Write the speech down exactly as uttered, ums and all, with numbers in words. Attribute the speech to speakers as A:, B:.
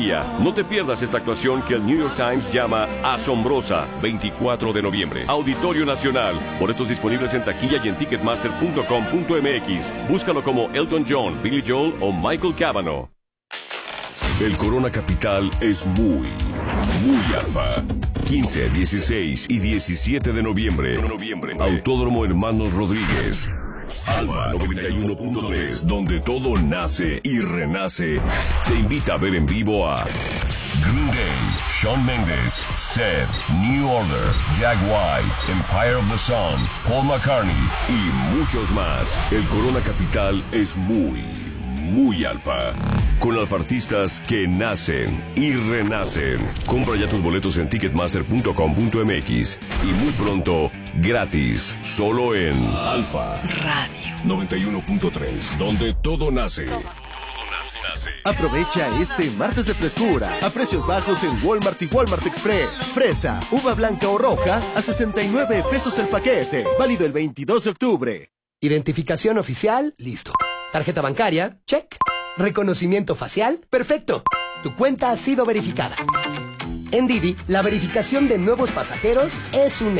A: No te pierdas esta actuación que el New York Times llama asombrosa, veinticuatro de noviembre. Auditorio Nacional. Boletos disponibles en taquilla y en ticketmaster punto com punto m x. Búscalo como Elton John, Billy Joel o Michael Cavanaugh. El Corona Capital es muy, muy alfa. quince, dieciséis y diecisiete de noviembre. noviembre. Autódromo Hermanos Rodríguez. Alfa noventa y uno punto tres, donde todo nace y renace, te invita a ver en vivo a Green Day, Shawn Mendes, Seth, New Order, Jack White, Empire of the Sun, Paul McCartney y muchos más. El Corona Capital es muy, muy alfa. Con alfartistas que nacen y renacen. Compra ya tus boletos en ticketmaster punto com punto m x. Y muy pronto, gratis, solo en Alfa Radio noventa y uno punto tres, donde todo nace.
B: Aprovecha este martes de frescura a precios bajos en Walmart y Walmart Express. Fresa, uva blanca o roja a sesenta y nueve pesos el paquete. Válido el veintidós de octubre.
C: Identificación oficial, listo. Tarjeta bancaria, check. Reconocimiento facial, perfecto. Tu cuenta ha sido verificada. En Didi, la verificación de nuevos pasajeros es un